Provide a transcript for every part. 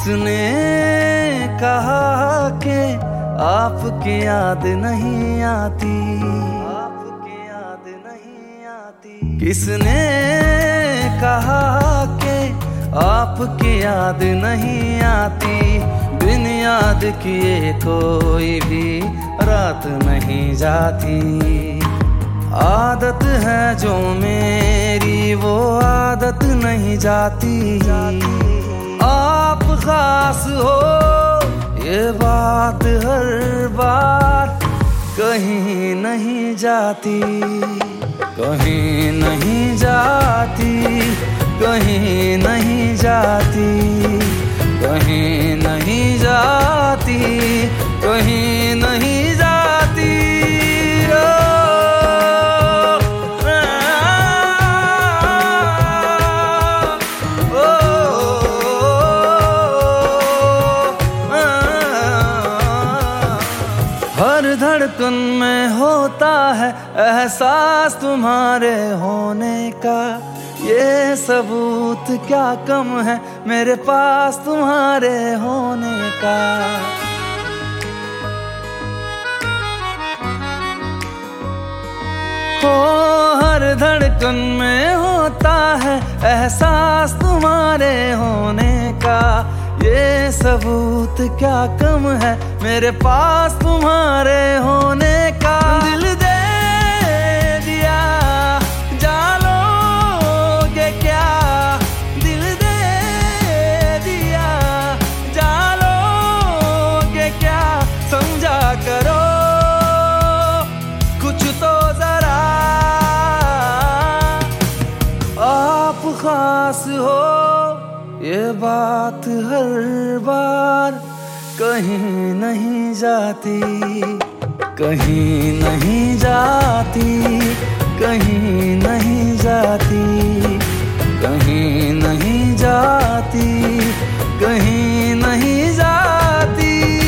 किसने कहा कि आपकी याद नहीं आती, आपकी याद नहीं आती। किसने कहा कि आपकी याद नहीं आती, बिन याद किए कोई भी रात नहीं जाती। आदत है जो मेरी वो आदत नहीं जाती। आप खास हो ये बात हर बार कहीं नहीं जाती, कहीं नहीं जाती, कहीं नहीं जाती, कहीं नहीं जाती, कहीं नहीं जाती। हर धड़कन में होता है एहसास तुम्हारे होने का, ये सबूत क्या कम है मेरे पास तुम्हारे होने का। हो हर धड़कन में होता है एहसास तुम्हारे होने का, ये सबूत क्या कम है मेरे पास तुम्हारे होने का। दिल दे दिया जालोगे क्या, दिल दे दिया जालोगे क्या, समझा करो कुछ तो जरा। आप खास हो ये बात हर बार कहीं नहीं जाती, कहीं नहीं जाती, कहीं नहीं जाती, कहीं नहीं जाती, कहीं नहीं जाती।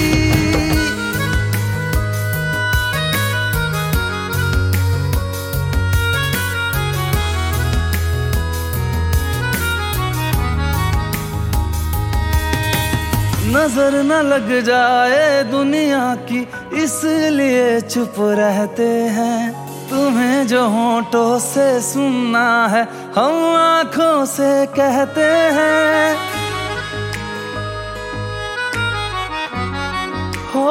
नजर न लग जाए दुनिया की इसलिए चुप रहते हैं, तुम्हें जो होठों से सुनना है हम आँखों से कहते हैं। हो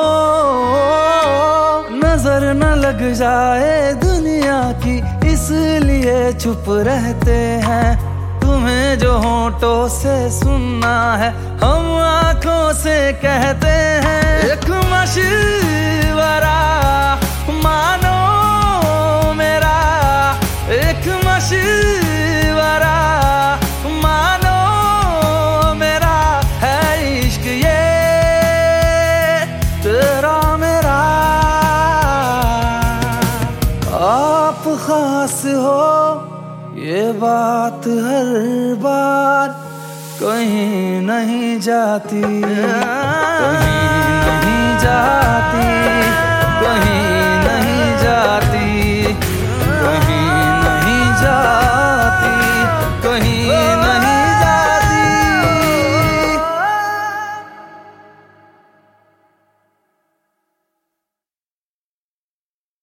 नजर न लग जाए दुनिया की इसलिए चुप रहते हैं, तुम्हें जो होठों से सुनना है हम आँखों से कहते हैं। एक मशवरा मानो मेरा, एक मशवरा मानो मेरा, है इश्क ये तेरा मेरा। आप खास हो ये बात हर बार कहीं नहीं जाती, कहीं नहीं जाती, कहीं